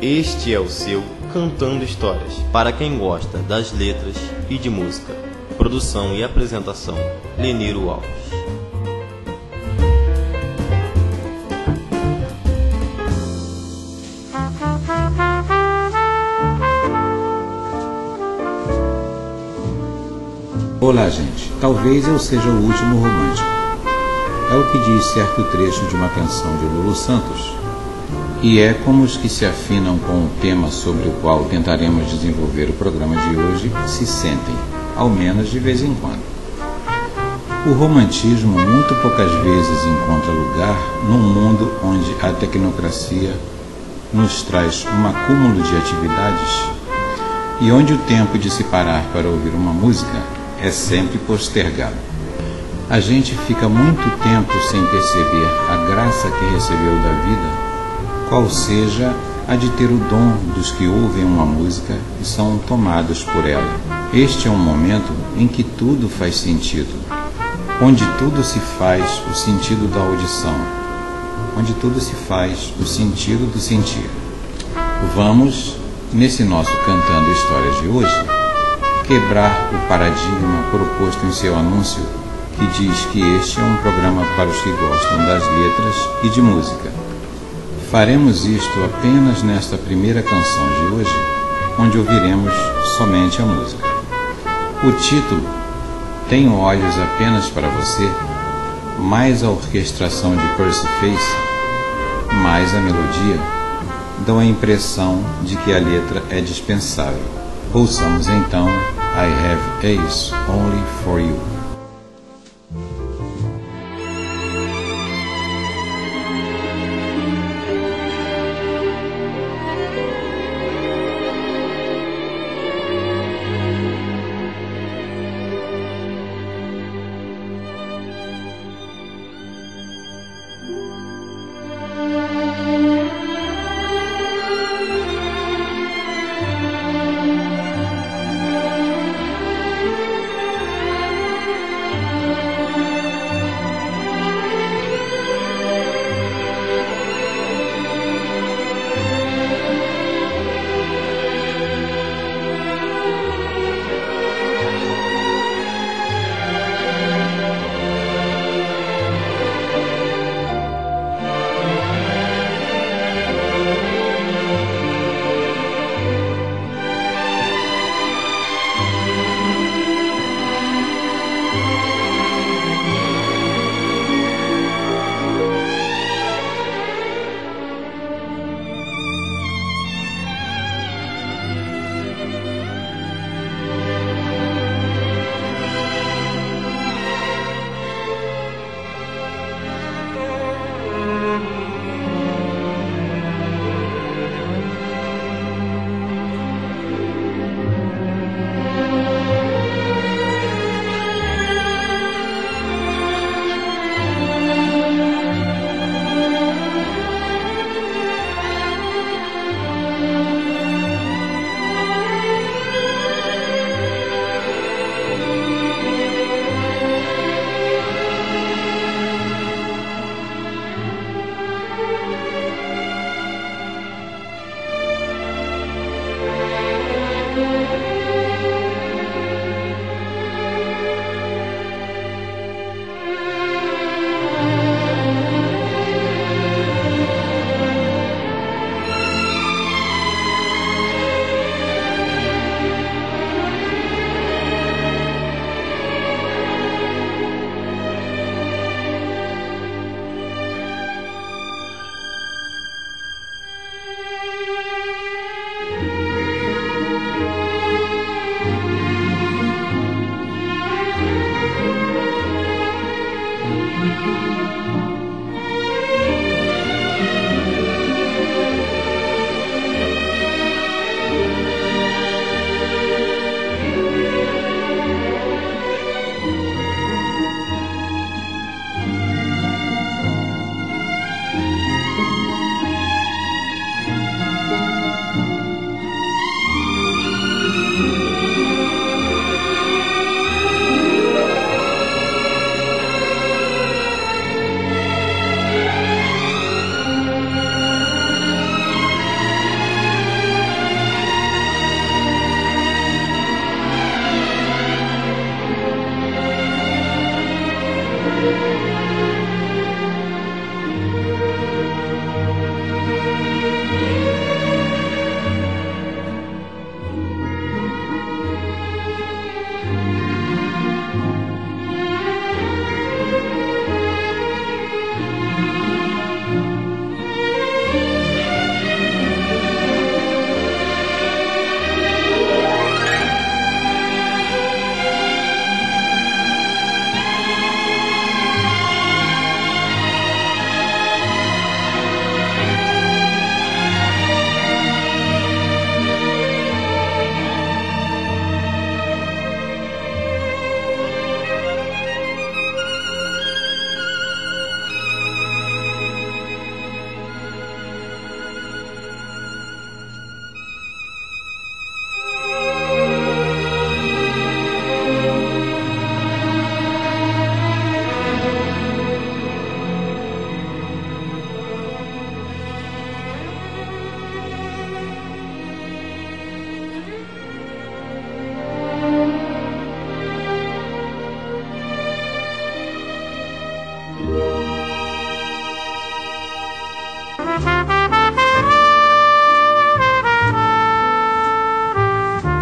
Este é o seu Cantando Histórias, para quem gosta das letras e de música. Produção e apresentação, Leniro Alves. Olá, gente. Talvez eu seja o último romântico. É o que diz certo trecho de uma canção de Lulu Santos. E é como os que se afinam com o tema sobre o qual tentaremos desenvolver o programa de hoje se sentem, ao menos de vez em quando. O romantismo muito poucas vezes encontra lugar num mundo onde a tecnocracia nos traz um acúmulo de atividades e onde o tempo de se parar para ouvir uma música é sempre postergado. A gente fica muito tempo sem perceber a graça que recebeu da vida, qual seja a de ter o dom dos que ouvem uma música e são tomados por ela. Este é um momento em que tudo faz sentido, onde tudo se faz o sentido da audição, onde tudo se faz o sentido do sentir. Vamos, nesse nosso Cantando Histórias de hoje, quebrar o paradigma proposto em seu anúncio, que diz que este é um programa para os que gostam das letras e de música. Faremos isto apenas nesta primeira canção de hoje, onde ouviremos somente a música. O título, Tenho Olhos Apenas para Você, mais a orquestração de Percy Face, mais a melodia, dão a impressão de que a letra é dispensável. Ouçamos então I Have Eyes Only For You.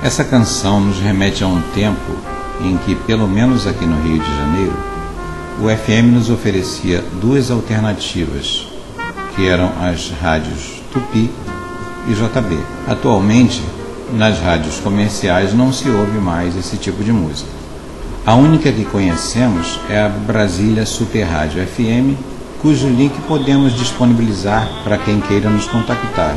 Essa canção nos remete a um tempo em que, pelo menos aqui no Rio de Janeiro, o FM nos oferecia duas alternativas, que eram as rádios Tupi e JB. Atualmente, nas rádios comerciais não se ouve mais esse tipo de música. A única que conhecemos é a Brasília Super Rádio FM, cujo link podemos disponibilizar para quem queira nos contactar,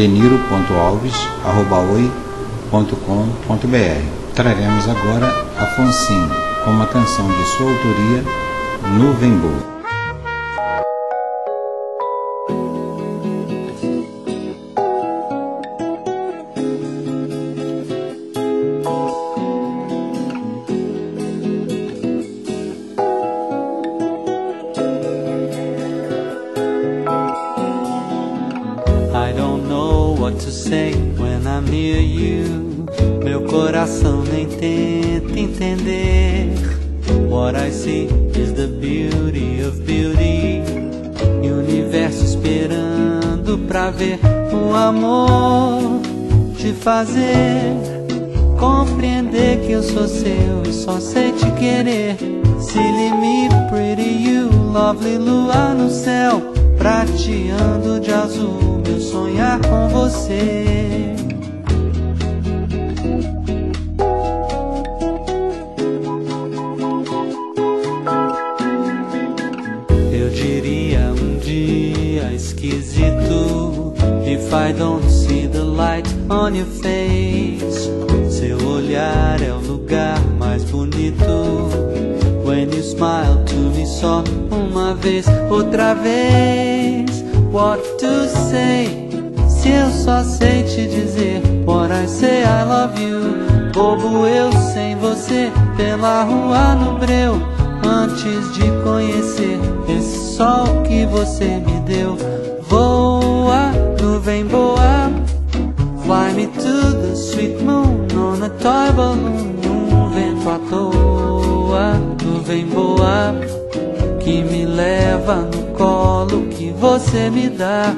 leniro.alves@oi.com.br. Traremos agora Afonsinho, com uma canção de sua autoria, Nuvem Boa. I don't know what to say when I'm near you. Meu coração nem tenta entender. What I see is the beauty of beauty. Universo esperando pra ver o amor te fazer compreender que eu sou seu e só sei te querer. Silly me, pretty you, lovely lua no céu, prateando de azul meu sonhar com você. Eu diria um dia esquisito, if I don't see the light on your face. Seu olhar é o lugar mais bonito. When you smile to me só uma vez, outra vez. What to say? Se eu só sei te dizer what I say I love you. Bobo eu sem você, pela rua no breu, antes de conhecer esse sol que você me deu. Voa, nuvem boa, fly me to the sweet moon on a toy balloon. Um vento à toa, nuvem boa, que me leva no colo que você me dá.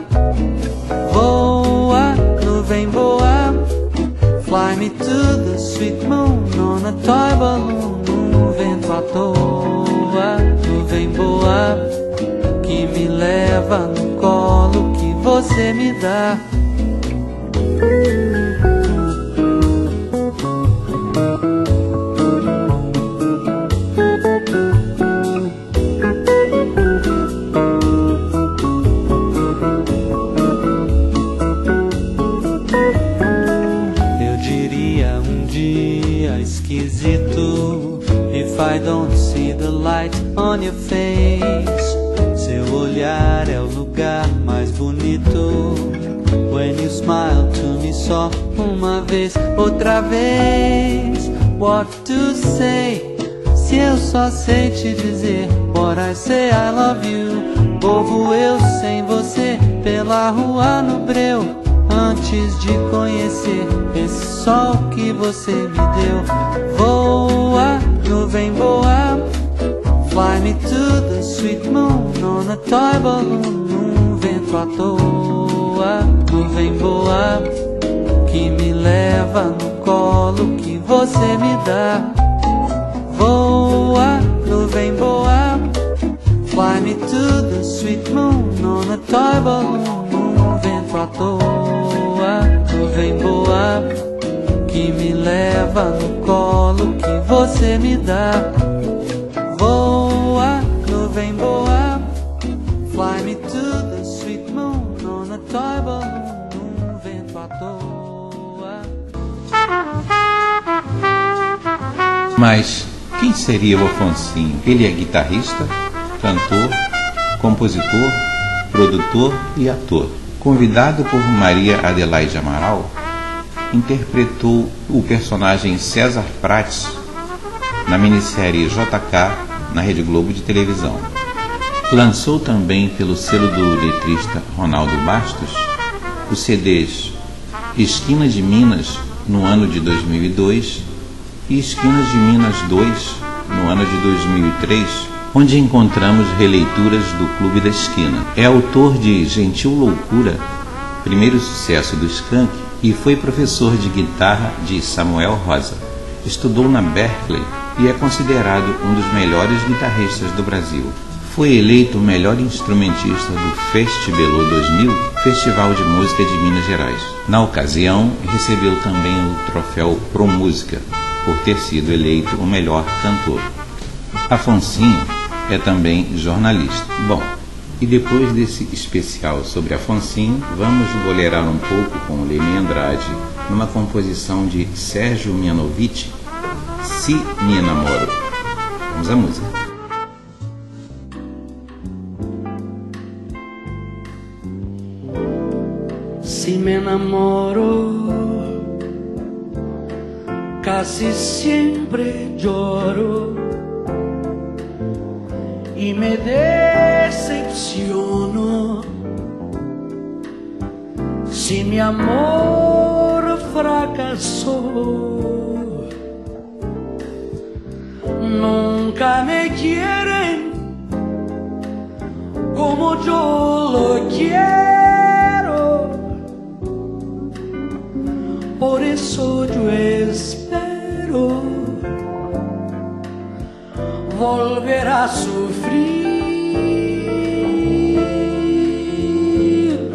Voa, nuvem boa, fly me to the sweet moon on a toy balloon. Um vento à toa, nuvem boa, que me leva no colo que você me dá. Esquisito, if I don't see the light on your face. Seu olhar é o lugar mais bonito. When you smile to me só uma vez, outra vez. What to say? Se eu só sei te dizer what I say I love you. Bobo eu sem você, pela rua no breu, antes de conhecer esse sol que você me deu. Voa, nuvem boa, fly me to the sweet moon on a toy balloon. Um vento à toa, nuvem boa, que me leva no colo que você me dá. Voa, nuvem boa, fly me to the sweet moon on a toy balloon. Um vento à toa, nuvem boa, que me leva no colo que você me dá. Voa, nuvem boa, fly me to the sweet moon on a toy balloon. Um vento à toa. Mas quem seria o Afonsinho? Ele é guitarrista, cantor, compositor, produtor e ator. Convidado por Maria Adelaide Amaral, interpretou o personagem César Prates na minissérie JK na Rede Globo de televisão. Lançou também pelo selo do letrista Ronaldo Bastos os CDs Esquina de Minas no ano de 2002 e Esquinas de Minas 2 no ano de 2003, onde encontramos releituras do Clube da Esquina. É autor de Gentil Loucura, primeiro sucesso do Skank, e foi professor de guitarra de Samuel Rosa. Estudou na Berklee e é considerado um dos melhores guitarristas do Brasil. Foi eleito o melhor instrumentista do Festibelô 2000, Festival de Música de Minas Gerais. Na ocasião, recebeu também o troféu Pro Música, por ter sido eleito o melhor cantor. Afonsinho é também jornalista. Bom, e depois desse especial sobre Afonsinho, vamos bolerar um pouco com Leni Andrade, numa composição de Sérgio Mianovich, Se Me Enamoro. Vamos à música. Si me enamoro, casi siempre lloro y me decepciono. Si mi amor fracasó, nunca me quieren como yo lo quiero. Por eso yo espero volver a sufrir.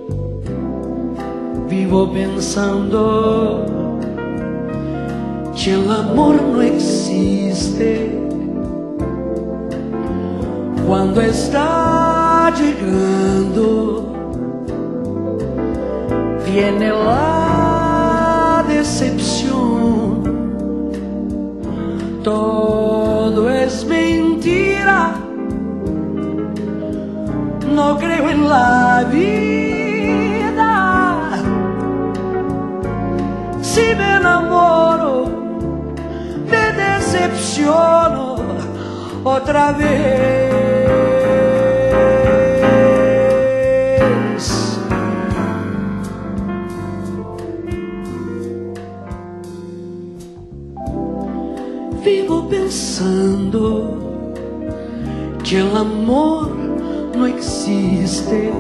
Vivo pensando que el amor no existe cuando está llegando. Viene la decepción, todo es mentira, no creo en la vida. Si me enamoro, me decepciono otra vez. Vivo pensando que el amor no existe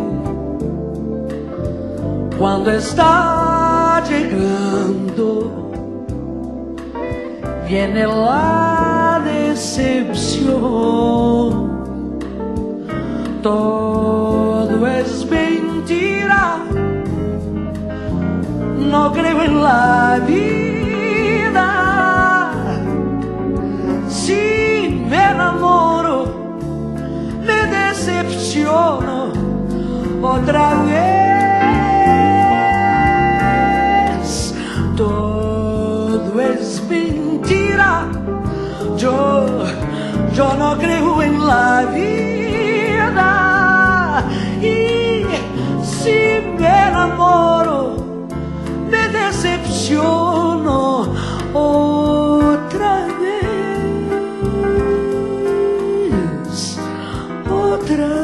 cuando está llegando. Viene la decepción, todo es mentira, no creo en la vida. Si me enamoro, me decepciono otra vez. Todo es mentira, yo no creo en la vida. Y si me enamoro, me decepciono otra vez. Otra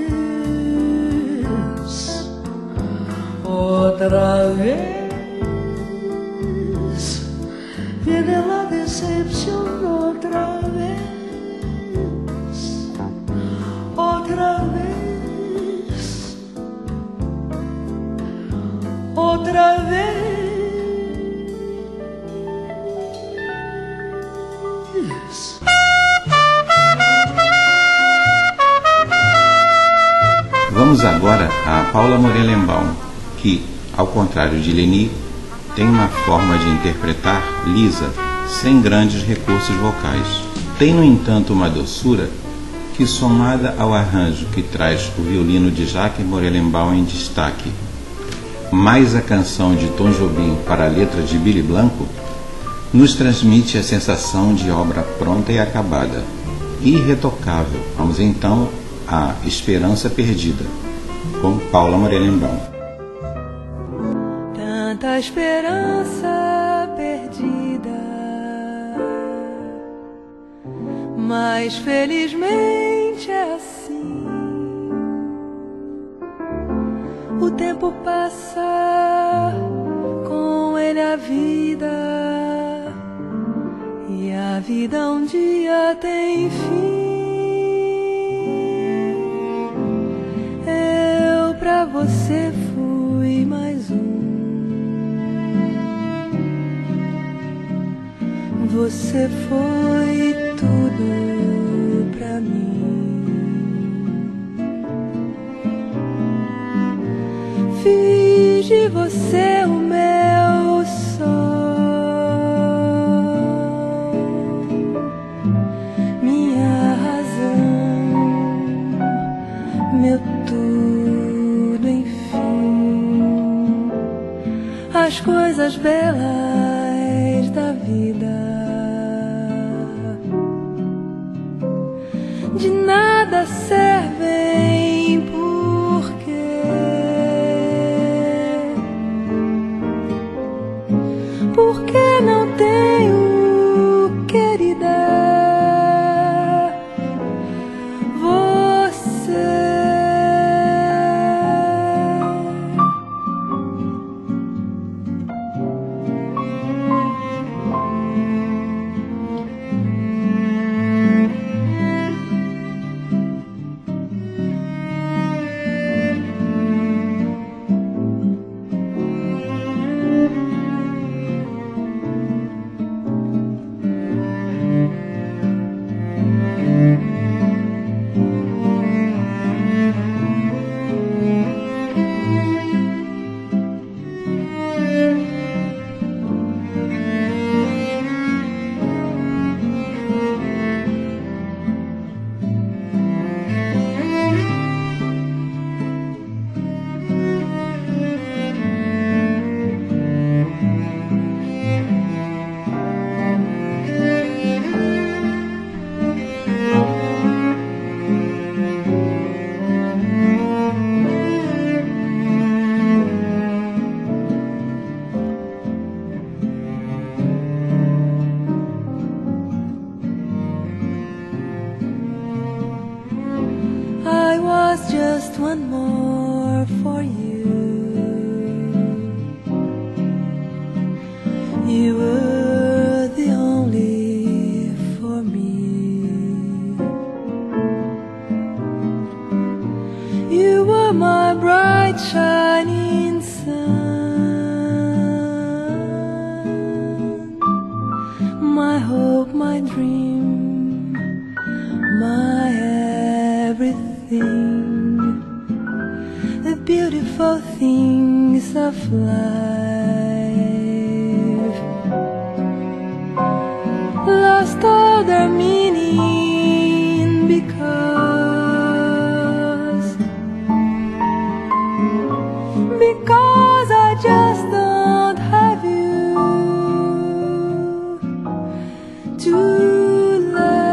vez, viene la decepción otra vez, otra vez, otra vez. Vamos agora a Paula Morelenbaum, que, ao contrário de Leni, tem uma forma de interpretar lisa, sem grandes recursos vocais. Tem, no entanto, uma doçura que, somada ao arranjo que traz o violino de Jacques Morelenbaum em destaque, mais a canção de Tom Jobim para a letra de Billy Blanco, nos transmite a sensação de obra pronta e acabada, irretocável. Vamos então a Esperança Perdida, com Paula Morelenbaum. Tanta esperança perdida, mas felizmente é assim. O tempo passa, com ele a vida, e a vida um dia tem fim. Pra você fui mais um, Você foi tudo pra mim. Fiz de você o meu sol, minha razão, meu tudo, enfim, as coisas belas da vida. De nada servem porque não tenho, querida, você. Just one more for you. You were the only for me. You were my bright shining sun, my hope, my dream, my everything. The beautiful things of life lost all their meaning because I just don't have you to love.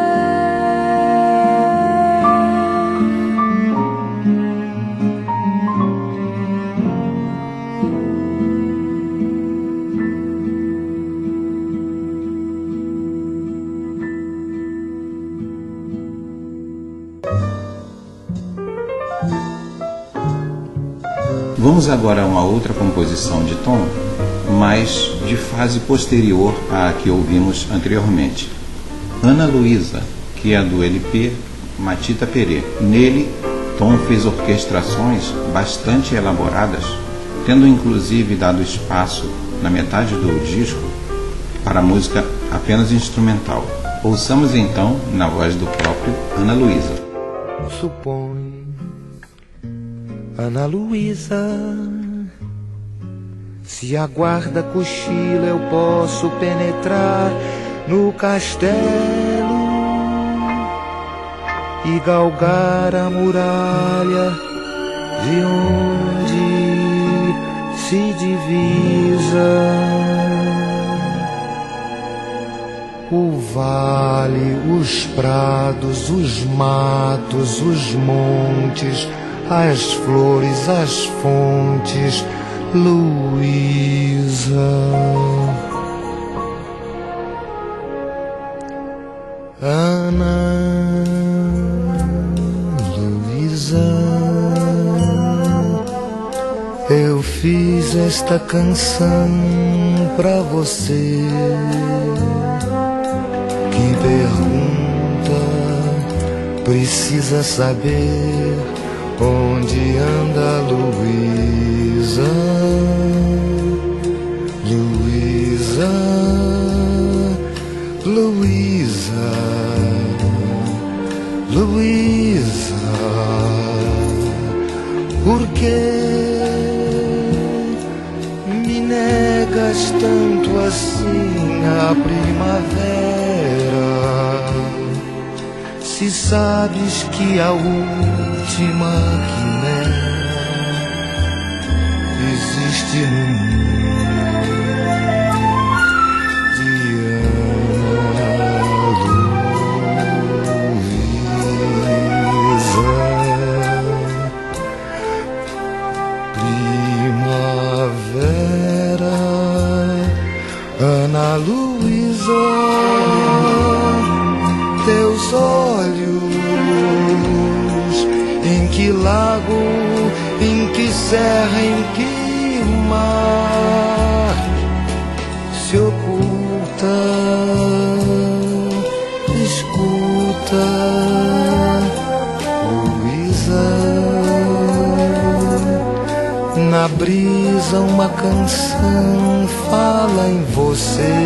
Vamos agora a uma outra composição de tom, mas de fase posterior à que ouvimos anteriormente. Ana Luísa, que é do LP Matita Perê. Nele, Tom fez orquestrações bastante elaboradas, tendo inclusive dado espaço na metade do disco para música apenas instrumental. Ouçamos então na voz do próprio Ana Luísa. Supõe, Ana Luísa, se a guarda cochila eu posso penetrar no castelo e galgar a muralha de onde se divisa o vale, os prados, os matos, os montes, as flores, as fontes, Luísa. Ana Luísa, eu fiz esta canção pra você que pergunta, precisa saber onde anda Luísa. Luísa, Luísa, Luísa, por que me negas tanto assim a primavera? Se sabes que a última quimera existe no mundo de Ana Luísa, teus olhos, em que lago, em que serra, em que mar se oculta, escuta, Luísa. Na brisa uma canção fala em você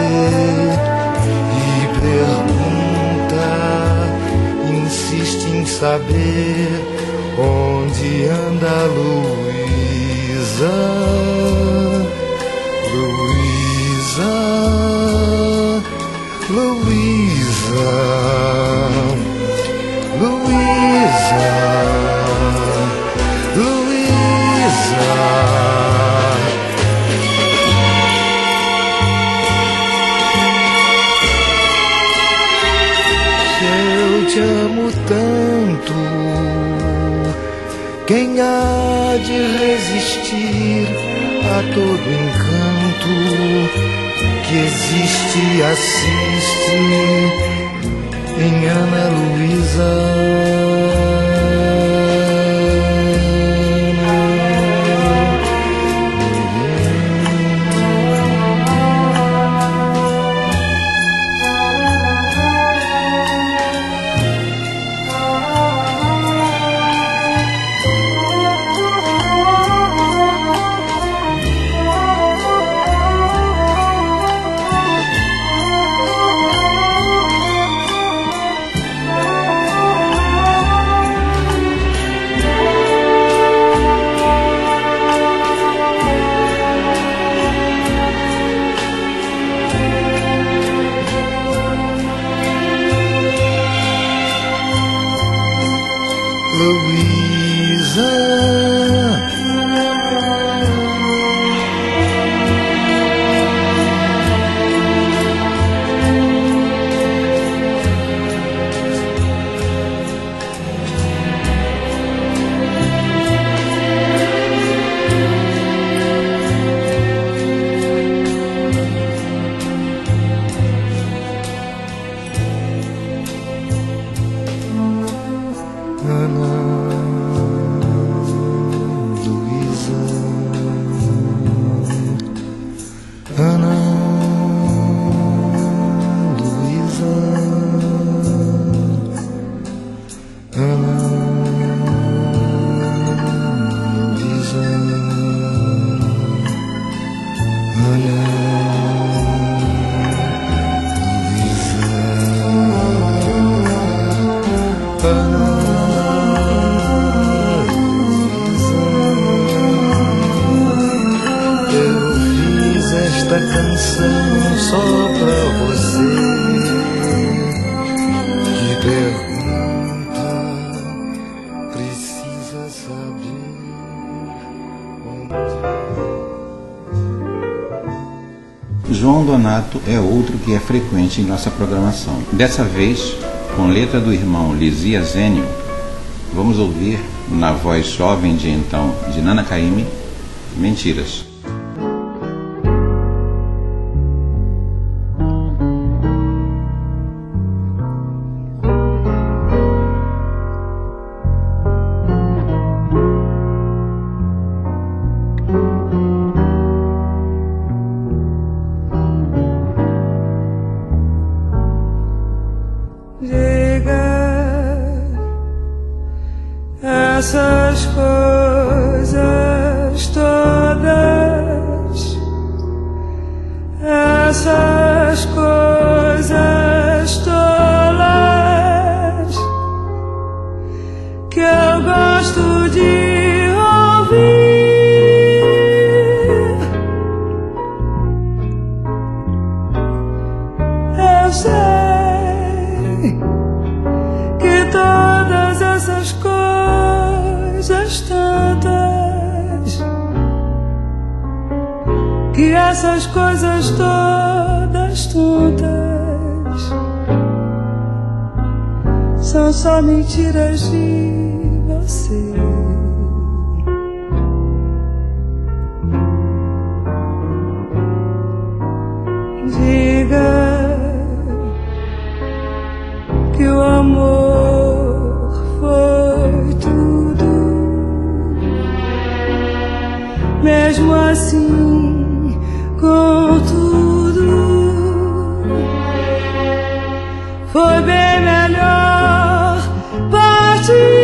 e pergunta, insiste em saber onde anda Luísa, Luísa, Luísa, Luísa, Luísa. Eu te amo tanto, quem há de resistir a todo encanto que existe e assiste em Ana Luísa. Esta canção só pra você que pergunta, precisa saber onde. João Donato é outro que é frequente em nossa programação. Dessa vez, com letra do irmão Lizia Zênio, vamos ouvir, na voz jovem de então de Nana Caymmi, Mentiras. Essas coisas todas, essas coisas Eu sei que todas essas coisas tantas, que essas coisas todas tontas são só mentiras de você. Diga que o amor foi tudo, mesmo assim, contudo, foi bem melhor partir.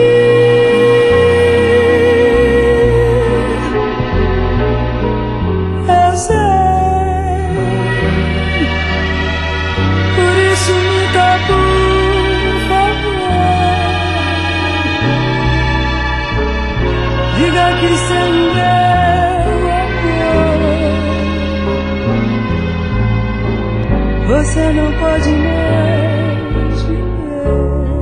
Eu sei, por isso me dá, por favor, diga que sem meu amor você não pode mais viver.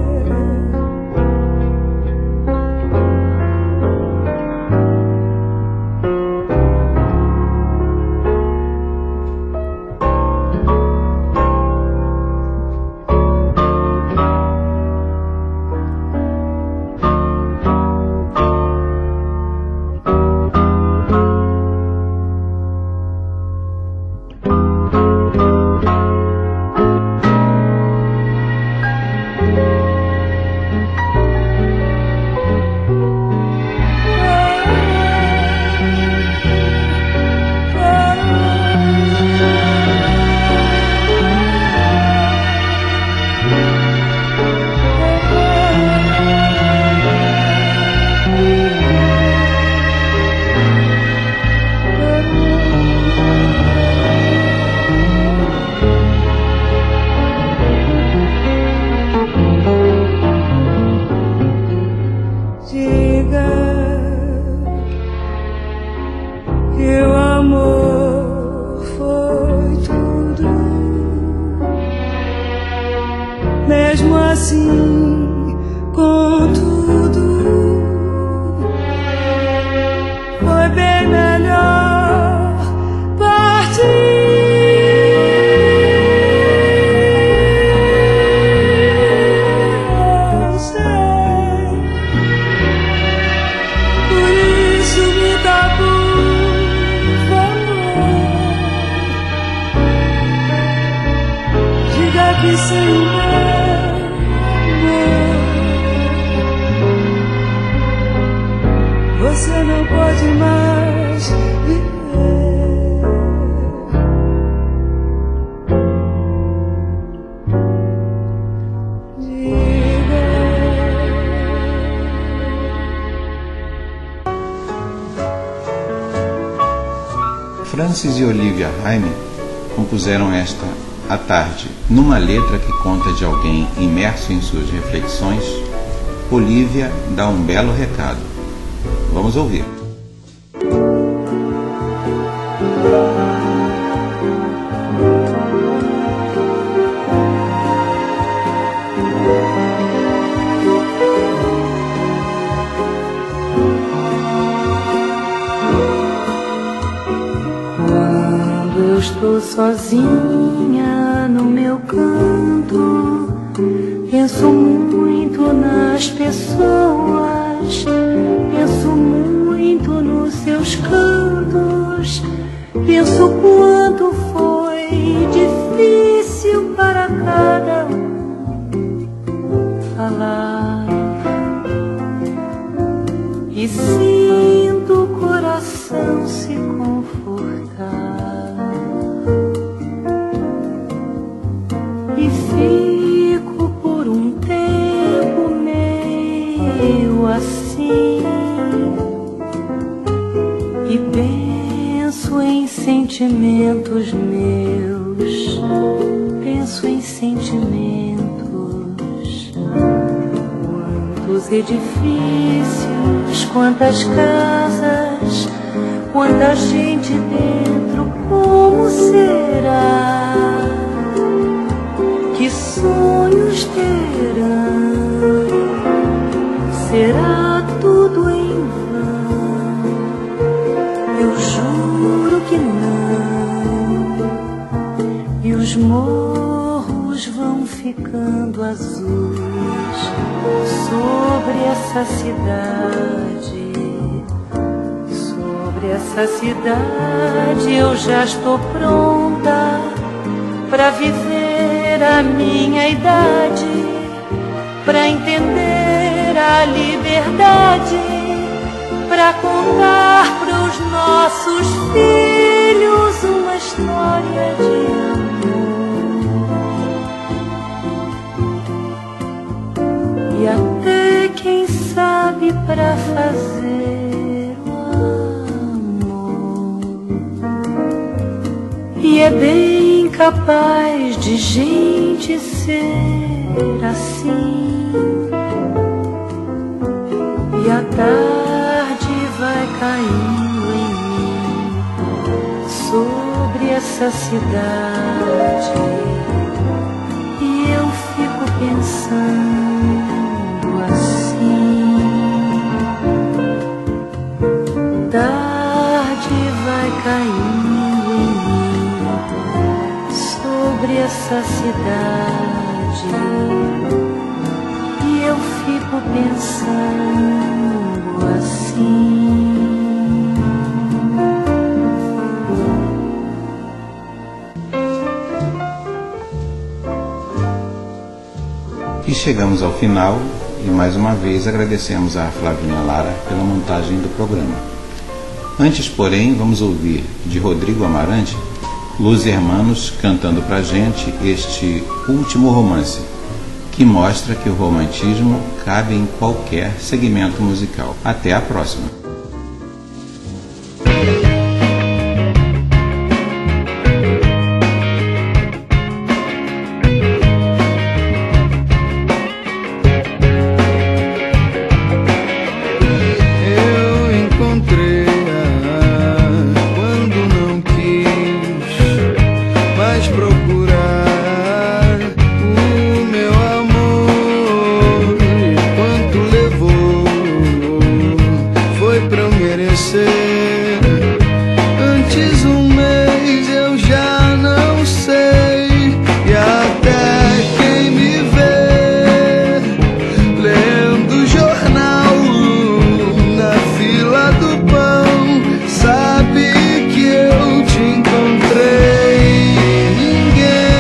Mesmo assim, contudo, foi bem melhor partir. Eu sei, por isso me dá, por favor, diga que sem você não pode mais viver. Diga. Francis e Olivia Hayman compuseram esta à tarde. Numa letra que conta de alguém imerso em suas reflexões, Olivia dá um belo recado. Vamos ouvir. Quando eu estou sozinha no meu canto, penso muito nas pessoas, penso muito nos seus cantos, penso quanto foi difícil para cada um falar, e sinto o coração se confortar, e fico por um tempo meio assim, e penso em sentimentos meus, penso em sentimentos. Quantos edifícios, quantas casas, quanta gente dentro, como será os morros vão ficando azuis sobre essa cidade. Sobre essa cidade eu já estou pronta pra viver a minha idade, pra entender a liberdade, pra contar pros nossos filhos uma história de amor. E até quem sabe pra fazer o amor. E é bem capaz de gente ser assim. E a tarde vai caindo em mim sobre essa cidade, e eu fico pensando assim. Tarde vai caindo em mim sobre essa cidade, e eu fico pensando assim. E chegamos ao final e mais uma vez agradecemos a Flavinha Lara pela montagem do programa. Antes, porém, vamos ouvir de Rodrigo Amarante Los Hermanos cantando pra gente este último romance, que mostra que o romantismo cabe em qualquer segmento musical. Até a próxima! Sabe que eu te encontrei. Ninguém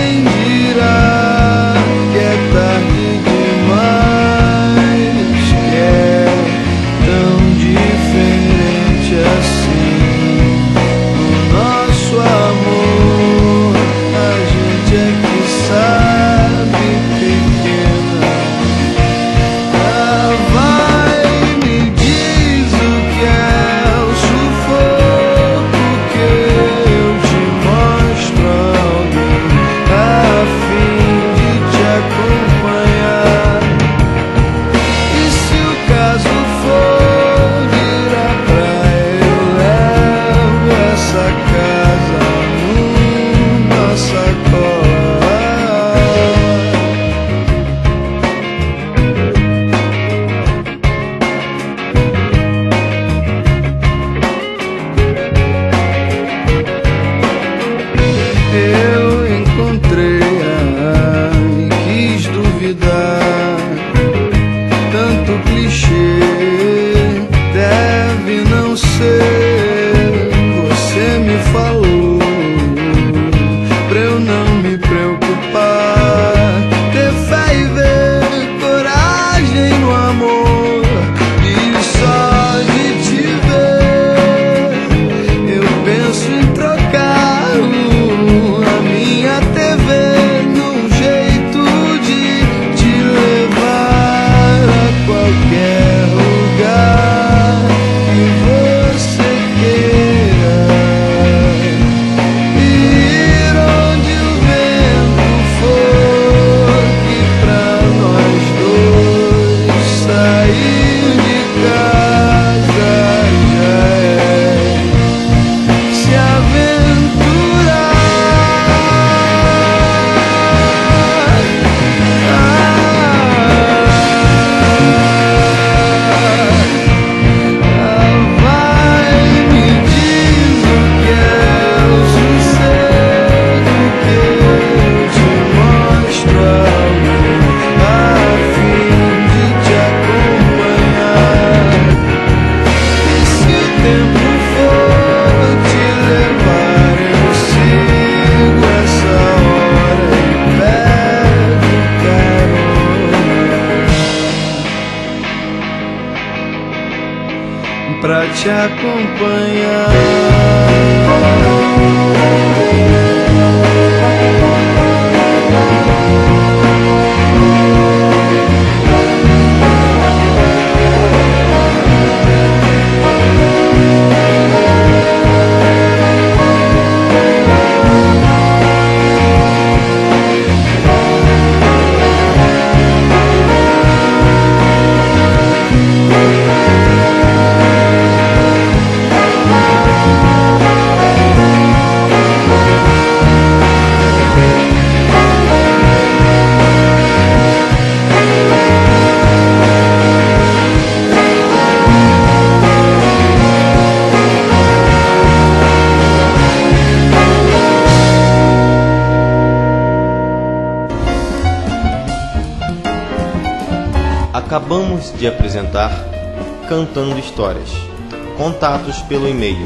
pra te acompanhar. Acabamos de apresentar Cantando Histórias. Contatos pelo e-mail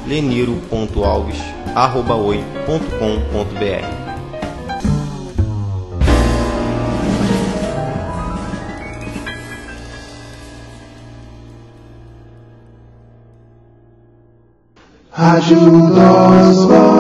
leniro.alves@oi.com.br. Rádio Oswald.